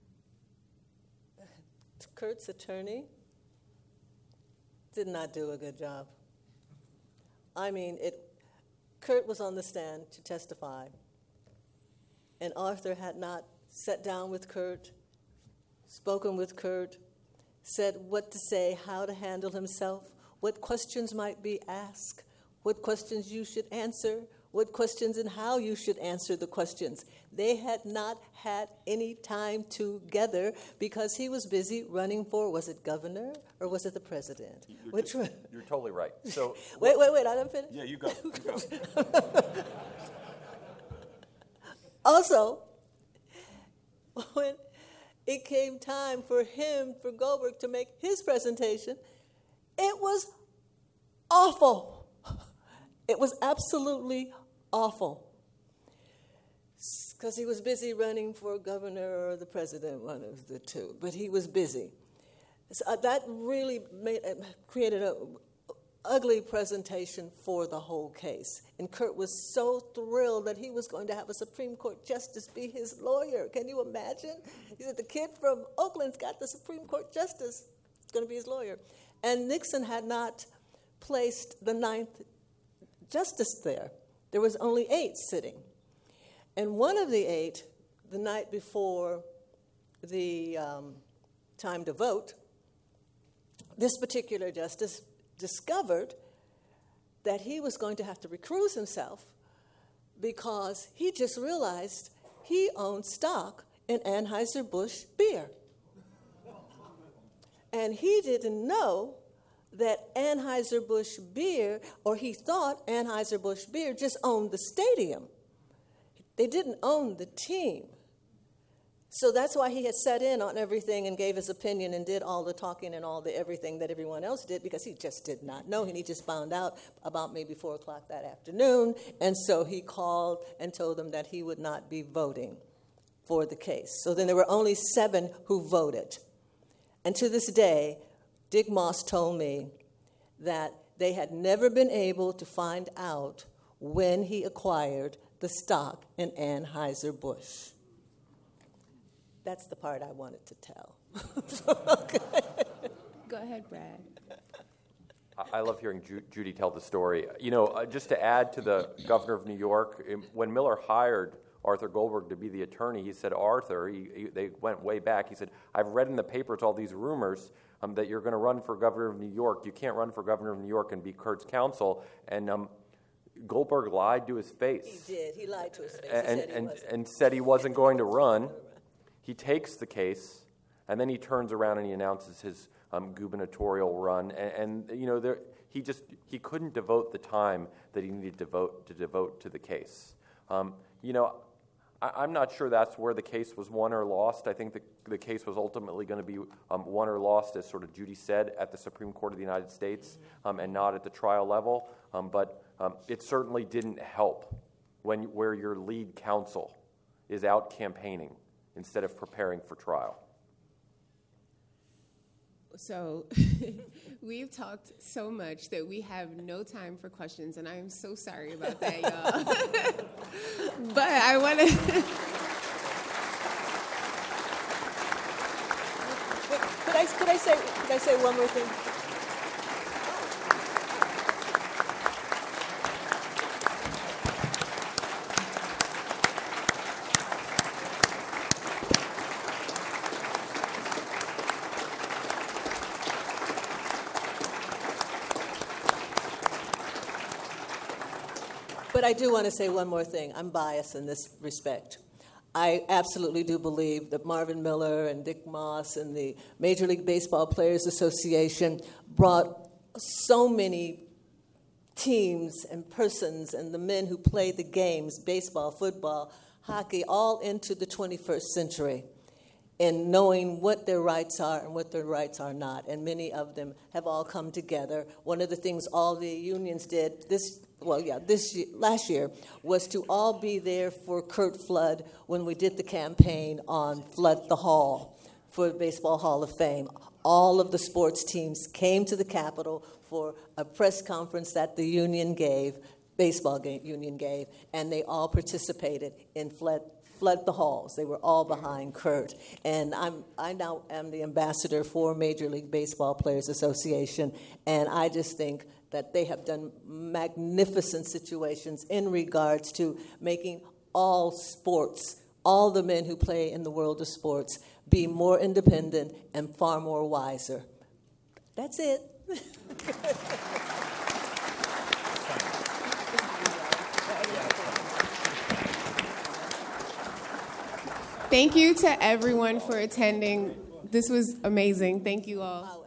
Curt's attorney did not do a good job. I mean, it. Curt was on the stand to testify, and Arthur had not sat down with Curt, spoken with Curt, said what to say, how to handle himself, what questions might be asked, what questions you should answer, what questions and how you should answer the questions. They had not had any time together because he was busy running for, was it governor or was it the president? You're, Which t- one? You're totally right. So wait, wait, wait, I didn't finish. Yeah, you go. You go. Also, when it came time for him, for Goldberg, to make his presentation, it was awful. It was absolutely awful. Because he was busy running for governor or the president, one of the two. But he was busy. So uh, that really made, uh, created an ugly presentation for the whole case. And Curt was so thrilled that he was going to have a Supreme Court justice be his lawyer. Can you imagine? He said, the kid from Oakland's got the Supreme Court justice. It's going to be his lawyer. And Nixon had not placed the ninth justice there. There was only eight sitting. And one of the eight, the night before the um, time to vote, this particular justice discovered that he was going to have to recuse himself because he just realized he owned stock in Anheuser-Busch beer. And he didn't know that Anheuser-Busch beer, or he thought Anheuser-Busch beer just owned the stadium. They didn't own the team. So that's why he had set in on everything and gave his opinion and did all the talking and all the everything that everyone else did, because he just did not know. And he just found out about maybe four o'clock that afternoon. And so he called and told them that he would not be voting for the case. So then there were only seven who voted. And to this day, Dick Moss told me that they had never been able to find out when he acquired the stock in Anheuser-Busch. That's the part I wanted to tell. Okay. Go ahead, Brad. I love hearing Ju- Judy tell the story. You know, uh, just to add to the governor of New York, when Miller hired Arthur Goldberg to be the attorney, he said, Arthur, he, he, they went way back, he said, I've read in the papers all these rumors um, that you're going to run for governor of New York. You can't run for governor of New York and be Kurt's counsel. And um, Goldberg lied to his face. He did. He lied to his face. And, he said he and, wasn't. and said he wasn't going to run. He takes the case, and then he turns around and he announces his um, gubernatorial run. And, and you know, there, he just he couldn't devote the time that he needed to devote to devote to the case. Um, you know, I, I'm not sure that's where the case was won or lost. I think the the case was ultimately going to be um, won or lost, as sort of Judy said, at the Supreme Court of the United States, um, and not at the trial level. Um, but um, it certainly didn't help when where your lead counsel is out campaigning instead of preparing for trial. So we've talked so much that we have no time for questions, and I am so sorry about that, y'all. But I want to... Could I, could I say could I say one more thing? But I do want to say one more thing. I'm biased in this respect. I absolutely do believe that Marvin Miller and Dick Moss and the Major League Baseball Players Association brought so many teams and persons and the men who played the games, baseball, football, hockey, all into the twenty-first century in knowing what their rights are and what their rights are not. And many of them have all come together. One of the things all the unions did this well, yeah, this year, last year, was to all be there for Curt Flood when we did the campaign on Flood the Hall for the Baseball Hall of Fame. All of the sports teams came to the Capitol for a press conference that the union gave, baseball game, union gave, and they all participated in Flood Flood the halls. They were all behind Curt. And I'm, I now am the ambassador for Major League Baseball Players Association, and I just think that they have done magnificent situations in regards to making all sports, all the men who play in the world of sports, be more independent and far more wiser. That's it. Thank you to everyone for attending. This was amazing. Thank you all.